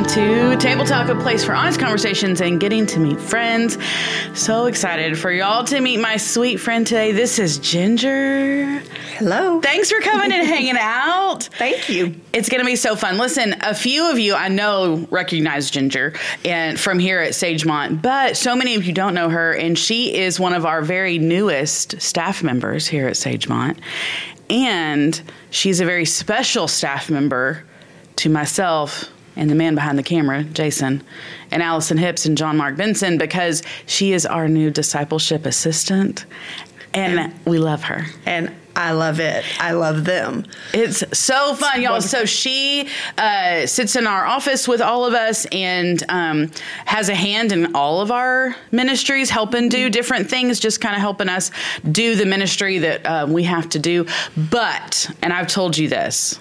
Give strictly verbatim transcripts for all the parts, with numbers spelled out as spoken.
to Table Talk, a place for honest conversations and getting to meet friends. So excited for y'all to meet my sweet friend today. This is Ginger. Hello. Thanks for coming and hanging out. Thank you. It's going to be so fun. Listen, a few of you I know recognize Ginger and from here at Sagemont, but so many of you don't know her, and she is one of our very newest staff members here at Sagemont. And she's a very special staff member to myself and the man behind the camera, Jason, and Allison Hips and John Mark Benson, because she is our new discipleship assistant, and, and we love her. And I love it. I love them. It's so fun, y'all. So she uh, sits in our office with all of us and um, has a hand in all of our ministries, helping do different things, just kind of helping us do the ministry that uh, we have to do. But, and I've told you this,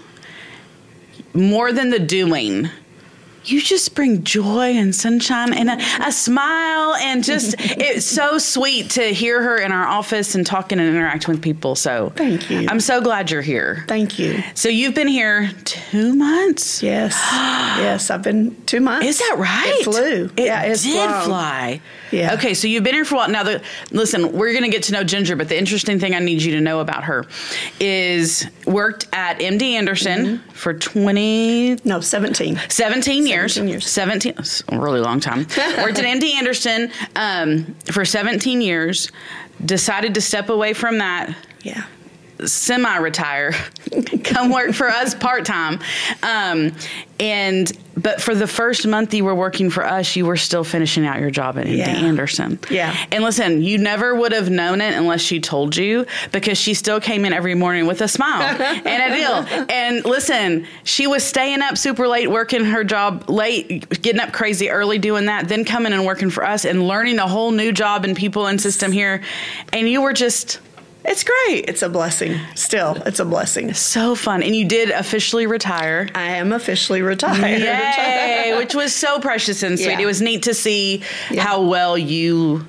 more than the doing, you just bring joy and sunshine and a, a smile, and just it's so sweet to hear her in our office and talking and interacting with people. So thank you. I'm so glad you're here. Thank you. So you've been here two months? Yes. Yes, I've been two months. Is that right? It flew. It yeah, it's did flown. fly. Yeah. Okay, so you've been here for a while. Now, the, listen, we're going to get to know Ginger, but the interesting thing I need you to know about her is worked at M D Anderson mm-hmm. for twenty... No, seventeen. seventeen years. seventeen years. seventeen, that's a really long time. Worked at M D Anderson um, for seventeen years. Decided to step away from that. Yeah. Semi-retire, come work for us part-time. Um, and, but for the first month you were working for us, you were still finishing out your job at M D yeah. Anderson. Yeah. And listen, you never would have known it unless she told you, because she still came in every morning with a smile and a deal. And listen, she was staying up super late, working her job late, getting up crazy early doing that, then coming and working for us and learning a whole new job and people and system here. And you were just... It's great. It's a blessing. Still, it's a blessing. So fun. And you did officially retire. I am officially retired. Yay, which was so precious and sweet. Yeah. It was neat to see yeah. how well you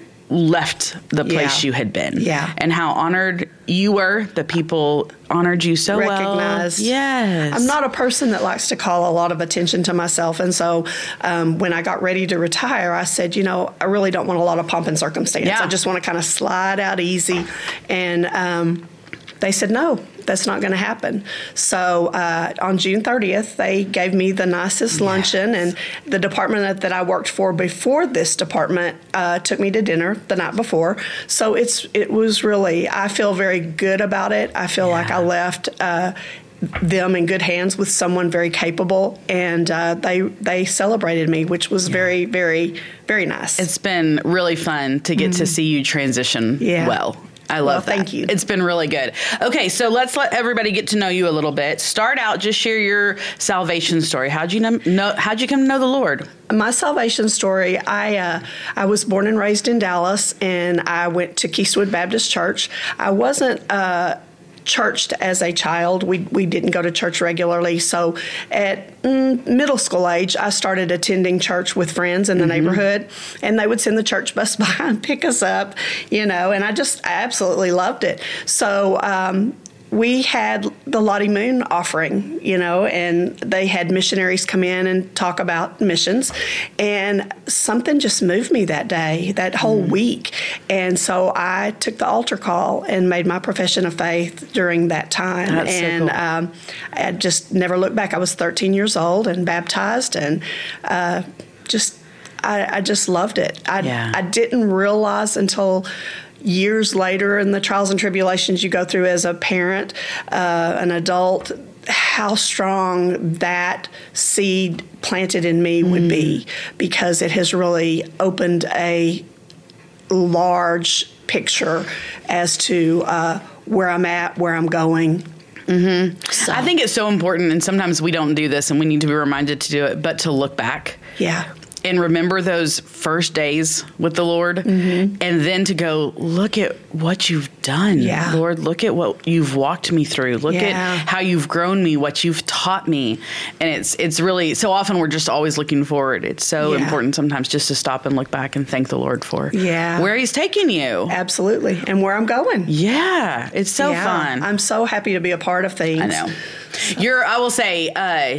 left the place yeah. you had been. Yeah. And how honored you were. The people honored you so Recognized. well. Yes. I'm not a person that likes to call a lot of attention to myself. And so um, when I got ready to retire, I said, you know, I really don't want a lot of pomp and circumstance. Yeah. I just want to kind of slide out easy. And um, they said, no, that's not going to happen. So uh, on June thirtieth, they gave me the nicest yes. luncheon, and the department that, that I worked for before this department uh, took me to dinner the night before. So it's it was really, I feel very good about it. I feel yeah. like I left uh, them in good hands with someone very capable, and uh, they they celebrated me, which was yeah. very, very, very nice. It's been really fun to get mm-hmm. to see you transition yeah. well. I love well, that. Thank you. It's been really good. Okay, so let's let everybody get to know you a little bit. Start out, just share your salvation story. How'd you know? know how'd you come to know the Lord? My salvation story, I uh, I was born and raised in Dallas, and I went to Keystwood Baptist Church. I wasn't uh, churched as a child. We we didn't go to church regularly. So at mm, middle school age, I started attending church with friends in the mm-hmm. neighborhood, and they would send the church bus by and pick us up, you know, and I just I absolutely loved it. So um, we had the Lottie Moon offering, you know, and they had missionaries come in and talk about missions. And something just moved me that day, that whole mm. week. And so I took the altar call and made my profession of faith during that time. That's and so cool. um, I just never looked back. I was thirteen years old and baptized, and uh, just I, I just loved it. I, yeah. I didn't realize until years later in the trials and tribulations you go through as a parent, uh, an adult, how strong that seed planted in me mm. would be, because it has really opened a large picture as to uh, where I'm at, where I'm going. Mm-hmm. So. I think it's so important, and sometimes we don't do this, and we need to be reminded to do it, but to look back. Yeah. And remember those first days with the Lord, mm-hmm. and then to go, look at what you've done. Yeah. Lord, look at what you've walked me through. Look yeah. at how you've grown me, what you've taught me. And it's it's really, so often we're just always looking forward. It's so yeah. important sometimes just to stop and look back and thank the Lord for yeah. where he's taking you. Absolutely. And where I'm going. Yeah. It's so yeah. fun. I'm so happy to be a part of things. I know. You're, I will say, uh,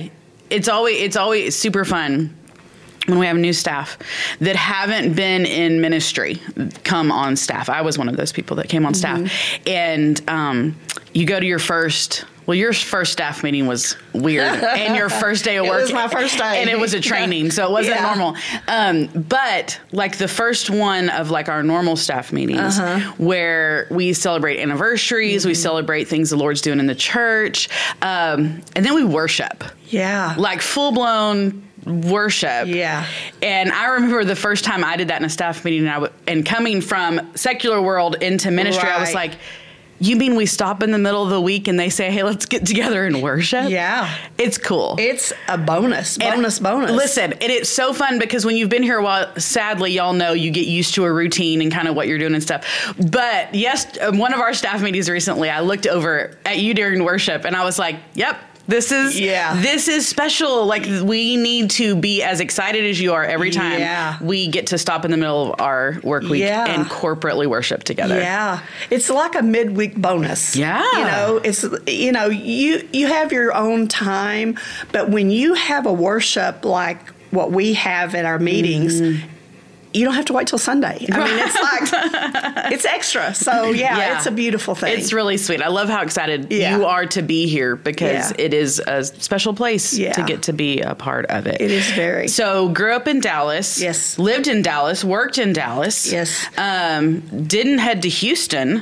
it's always it's always super fun when we have new staff that haven't been in ministry come on staff. I was one of those people that came on mm-hmm. staff. And um, you go to your first, well, your first staff meeting was weird. And your first day of work. It was my first day. And it was a training, so it wasn't yeah. normal. Um, but like the first one of like our normal staff meetings uh-huh. where we celebrate anniversaries, mm-hmm. we celebrate things the Lord's doing in the church, um, and then we worship. Yeah. Like full blown worship. Yeah. And I remember the first time I did that in a staff meeting, and, I w- and coming from secular world into ministry, right. I was like, you mean we stop in the middle of the week and they say, hey, let's get together and worship? Yeah. It's cool. It's a bonus, bonus, and bonus. Listen, and it's so fun because when you've been here a while, sadly, y'all know you get used to a routine and kind of what you're doing and stuff. But yes, one of our staff meetings recently, I looked over at you during worship and I was like, yep. This is yeah. this is special. Like, we need to be as excited as you are every time yeah. we get to stop in the middle of our work week yeah. and corporately worship together. Yeah. It's like a midweek bonus. Yeah. You know, it's you know, you you have your own time, but when you have a worship like what we have at our meetings, mm-hmm. you don't have to wait till Sunday. I mean, it's like, it's extra. So, yeah, yeah, it's a beautiful thing. It's really sweet. I love how excited yeah. you are to be here because yeah. it is a special place yeah. to get to be a part of it. It is very. So, grew up in Dallas. Yes. Lived in Dallas. Worked in Dallas. Yes. Um, didn't head to Houston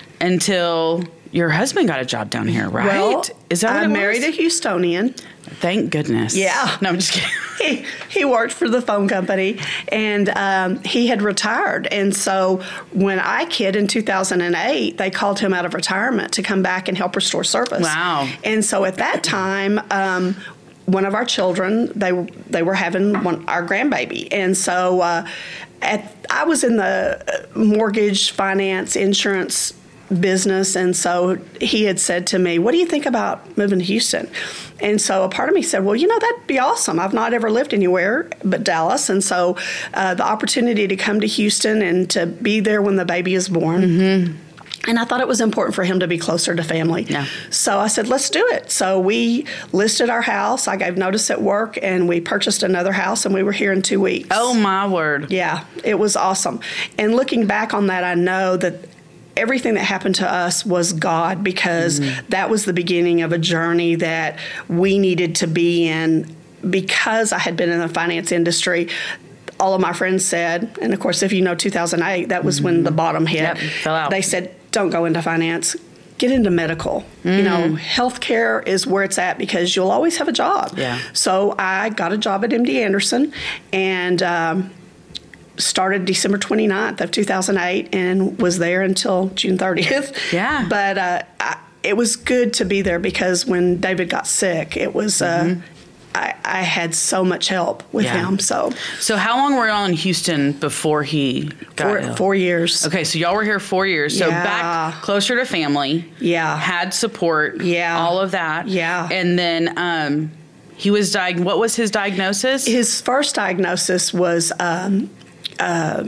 until your husband got a job down here, right? Well, is that what I it was? married a Houstonian. Thank goodness. Yeah. No, I'm just kidding. He, he worked for the phone company, and um, he had retired. And so when I kid in two thousand eight, they called him out of retirement to come back and help restore service. Wow. And so at that time, um, one of our children, they they were having one, our grandbaby. And so uh, at, I was in the mortgage, finance, insurance business, and so he had said to me, what do you think about moving to Houston? And so a part of me said, well, you know, that'd be awesome. I've not ever lived anywhere but Dallas, and so uh, the opportunity to come to Houston and to be there when the baby is born. Mm-hmm. And I thought it was important for him to be closer to family. Yeah. So I said, let's do it. So we listed our house. I gave notice at work, and we purchased another house, and we were here in two weeks. Oh, my word. Yeah, it was awesome. And looking back on that, I know that everything that happened to us was God, because mm-hmm. that was the beginning of a journey that we needed to be in. Because I had been in the finance industry, all of my friends said, and of course, if you know two thousand eight, that was mm-hmm. when the bottom hit. Yep, fell out. They said, don't go into finance. Get into medical. Mm. You know, healthcare is where it's at because you'll always have a job. Yeah. So I got a job at M D Anderson, and um, started December twenty-ninth of two thousand eight and was there until June thirtieth. Yeah. But uh, I, it was good to be there because when David got sick, it was mm-hmm. uh, I, I had so much help with yeah. him. So, so how long were y'all in Houston before he got four, ill? Four years. Okay, so y'all were here four years. So yeah. back closer to family. Yeah. Had support. Yeah. All of that. Yeah. And then um, he was diagnosed. What was his diagnosis? His first diagnosis was um, uh,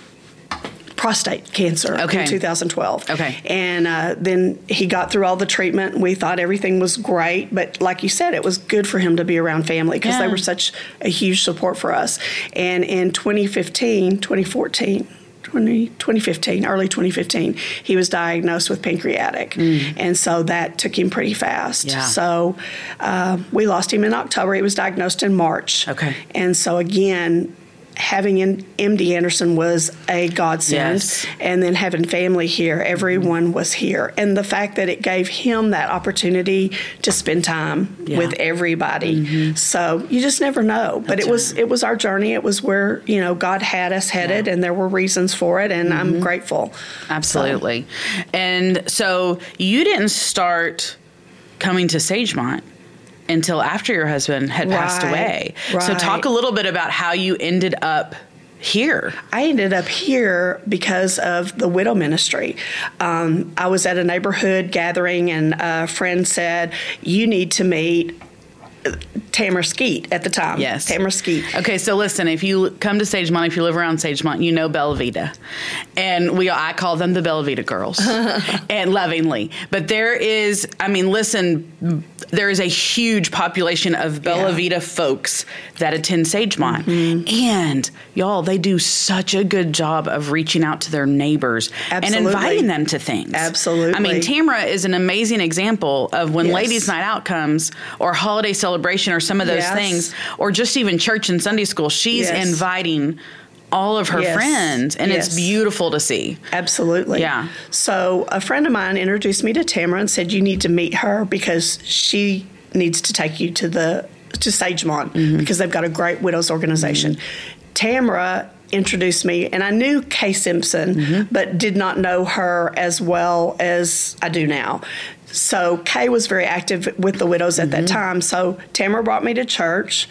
prostate cancer okay. in two thousand twelve. Okay. And uh, then he got through all the treatment. We thought everything was great. But like you said, it was good for him to be around family because yeah. they were such a huge support for us. And in twenty fifteen, twenty fourteen, twenty, twenty fifteen, early twenty fifteen, he was diagnosed with pancreatic. Mm. And so that took him pretty fast. Yeah. So uh, we lost him in October. He was diagnosed in March. Okay. And so again, having in M D Anderson was a godsend. Yes. And then having family here, everyone mm-hmm. was here. And the fact that it gave him that opportunity to spend time yeah. with everybody. Mm-hmm. So you just never know. But That's it was right. it was our journey. It was where, you know, God had us headed yeah. and there were reasons for it, and mm-hmm. I'm grateful. Absolutely. So. And so you didn't start coming to Sagemont until after your husband had passed right, away. Right. So talk a little bit about how you ended up here. I ended up here because of the widow ministry. Um, I was at a neighborhood gathering, and a friend said, you need to meet Tamara Skeet at the time. Yes. Tamara Skeet. Okay, so listen, if you come to Sagemont, if you live around Sagemont, you know Bella Vita. And we, I call them the Bella Vita girls, and lovingly. But there is, I mean, listen, there is a huge population of Bella Yeah. Vita folks that attend Sagemont. Mm-hmm. And y'all, they do such a good job of reaching out to their neighbors Absolutely. and inviting them to things. Absolutely. I mean, Tamara is an amazing example of when Yes. Ladies' Night Out comes, or holiday celebration, or some of those Yes. things, or just even church and Sunday school, she's Yes. inviting all of her Yes. friends, and Yes. it's beautiful to see. Absolutely. Yeah. So a friend of mine introduced me to Tamara and said, you need to meet her because she needs to take you to the to Sagemont Mm-hmm. because they've got a great widows organization. Mm-hmm. Tamara introduced me, and I knew Kay Simpson, Mm-hmm. but did not know her as well as I do now. So Kay was very active with the widows at Mm-hmm. that time. So Tamara brought me to church.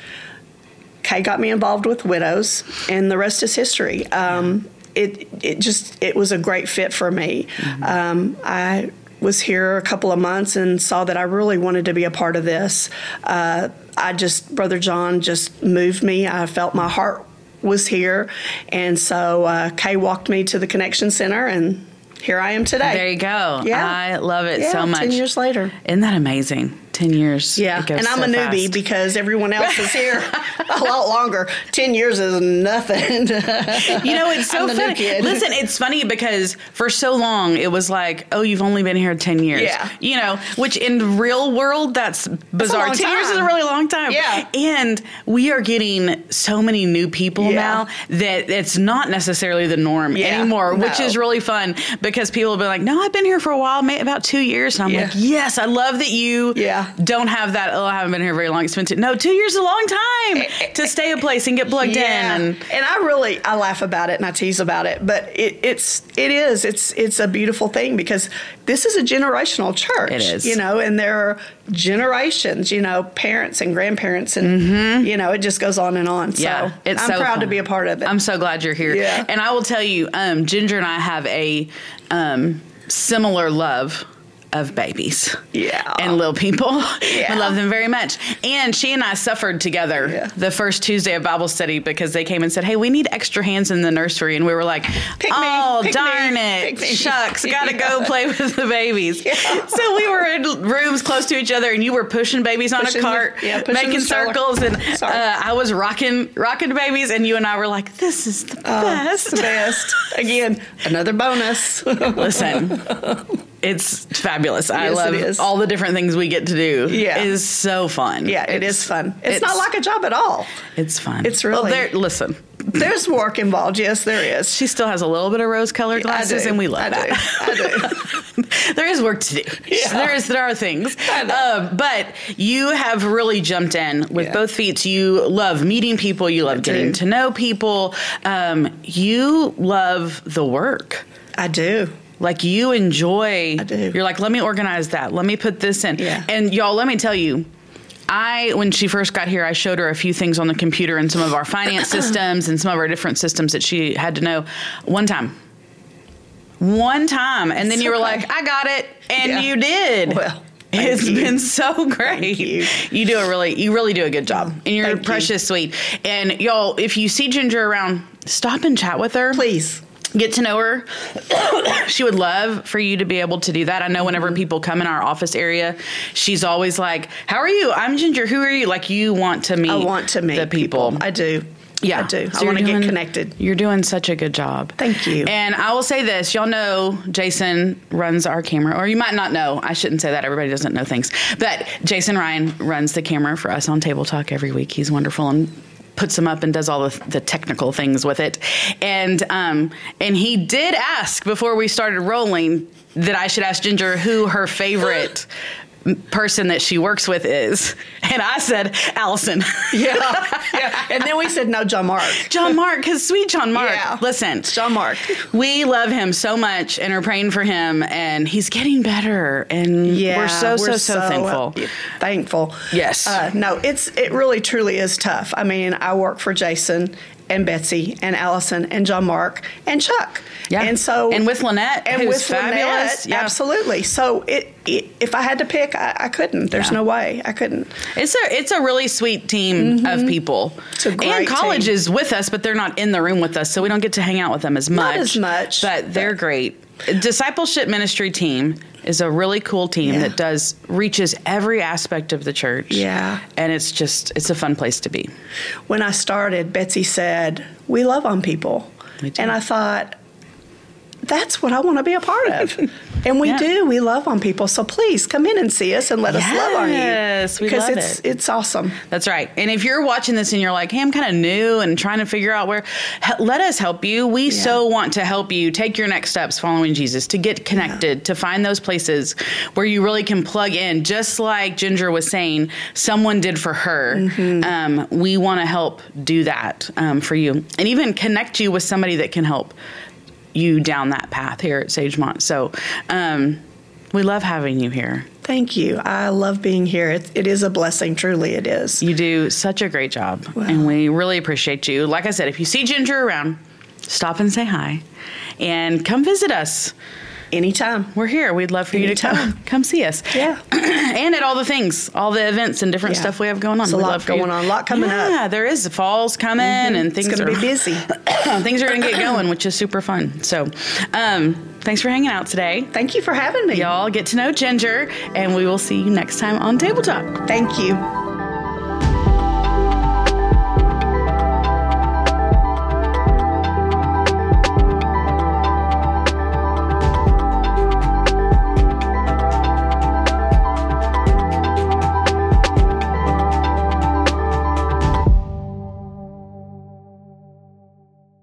Kay got me involved with widows, and the rest is history. Um, it it just it was a great fit for me. Mm-hmm. Um, I was here a couple of months and saw that I really wanted to be a part of this. Uh, I just Brother John just moved me. I felt my heart was here, and so uh, Kay walked me to the Connection Center, and here I am today. There you go. Yeah. I love it Yeah, so much. ten years later. Isn't that amazing? Ten years. Yeah, It goes and I'm so a newbie fast. because everyone else is here a lot longer. Ten years is nothing. You know, it's so I'm the new funny. kid. Listen, it's funny because for so long it was like, oh, you've only been here ten years. Yeah. You know, which in the real world, that's bizarre. long ten years is a time. really long time. Yeah. And we are getting so many new people Yeah. now that it's not necessarily the norm Yeah. anymore, which No. is really fun because people have been like, no, I've been here for a while, may- about two years. And I'm Yeah. like, yes, I love that you Yeah. don't have that, oh, I haven't been here very long. It's been two. No, two years is a long time to stay a place and get plugged Yeah. in. And and I really I laugh about it and I tease about it, but it, it's it is it's it's a beautiful thing because this is a generational church. It is. You know, and there are generations. You know, parents and grandparents, and you know, it just goes on and on. So Yeah, it's I'm so proud to fun. be a part of it. I'm so glad you're here. Yeah. And I will tell you, um, Ginger and I have a um, similar love of babies. Yeah. And little people. Yeah. We love them very much. And she and I suffered together Yeah. the first Tuesday of Bible study because they came and said, hey, we need extra hands in the nursery. And we were like, Pick me, oh, pick darn me, it. pick me." Shucks, gotta go Yeah. play with the babies. Yeah. So we were in rooms close to each other and you were pushing babies on Pushing a the- cart, yeah, pushing making the stroller. circles. And Sorry. uh, I was rocking, rocking babies. And you and I were like, this is the Oh, best. it's the best. Again, another bonus. Listen, it's fabulous. I Yes, love it is. all the different things we get to do. Yeah. It is so fun. Yeah, it It's- is fun. It's, not like a job at all. It's fun. It's Well, really- there, listen, There's work involved. Yes, there is. she still has a little bit of rose-colored glasses, I do. and we love I that. Do. I do. There is work to do. Yeah. There is there are things, I know. um, but you have really jumped in with Yeah. both feet. You love meeting people. You love I getting do. to know people. Um, you love the work. I do. Like you enjoy. I do. You're like, let me organize that. Let me put this in. Yeah. And y'all, let me tell you. I, when she first got here, I showed her a few things on the computer and some of our finance systems and some of our different systems that she had to know. One time. One time. And then It's you were okay. like, I got it. And Yeah. you did. Well, thank It's you. been so great. you. You do a really, you really do a good job. And you're Thank you. precious sweet. And y'all, if you see Ginger around, stop and chat with her. Please. Get to know her. She would love for you to be able to do that. I know whenever people come in our office area, she's always like, how are you? I'm Ginger. Who are you? Like you want to meet I want to meet the people. I do. Yeah. I do. So I want to you're get doing- connected. You're doing such a good job. Thank you. And I will say this. Y'all know Jason runs our camera, or you might not know. I shouldn't say that. Everybody doesn't know things. But Jason Ryan runs the camera for us on Table Talk every week. He's wonderful and puts them up and does all the, the technical things with it. And um, and he did ask before we started rolling that I should ask Ginger who her favorite person that she works with is. And I said, Allison. Yeah. Yeah. And then we said, no, John Mark. John Mark, because sweet John Mark. Yeah. Listen, It's John Mark. we love him so much and are praying for him, and he's getting better. And Yeah. we're so, so, so, thankful. uh, thankful. Yes. Uh, no, it's it really truly is tough. I mean, I work for Jason, and Betsy and Allison and John Mark and Chuck. Yeah. And so and with Lynette, and who's with fabulous. Lynette, Yeah. absolutely. So it, it if I had to pick, I, I couldn't. There's Yeah. no way I couldn't. It's a it's a really sweet team mm-hmm. of people. It's a great and college team. is with us, but they're not in the room with us, so we don't get to hang out with them as much. Not as much, but they're but. great. Discipleship Ministry team is a really cool team Yeah. that does reaches every aspect of the church. Yeah. And it's just it's a fun place to be. When I started, Betsy said, "We love on people," We do. and I thought, that's what I want to be a part of. And we Yeah. do. We love on people. So please come in and see us and let us love on you. Yes, we because love it's it. it's awesome. That's right. And if you're watching this and you're like, hey, I'm kind of new and trying to figure out where, he- let us help you. We Yeah. so want to help you take your next steps following Jesus, to get connected, to find those places where you really can plug in, just like Ginger was saying, someone did for her. Mm-hmm. Um, we want to help do that um, for you, and even connect you with somebody that can help you down that path here at Sagemont. So um, we love having you here. Thank you. I love being here. It, it is a blessing. Truly, it is. You do such a great job, Wow. and we really appreciate you. Like I said, if you see Ginger around, stop and say hi, and come visit us. Anytime. We're here. We'd love for you to Anytime. come come see us. Yeah. And at all the things, all the events and different Yeah. stuff we have going on. There's a We'd lot love for you- going on, a lot coming up. Yeah, there is. The fall's coming, and things It's going are to be busy. things are going to get going, which is super fun. So, um, thanks for hanging out today. Thank you for having me. Y'all get to know Ginger, and we will see you next time on Table Talk. Thank you.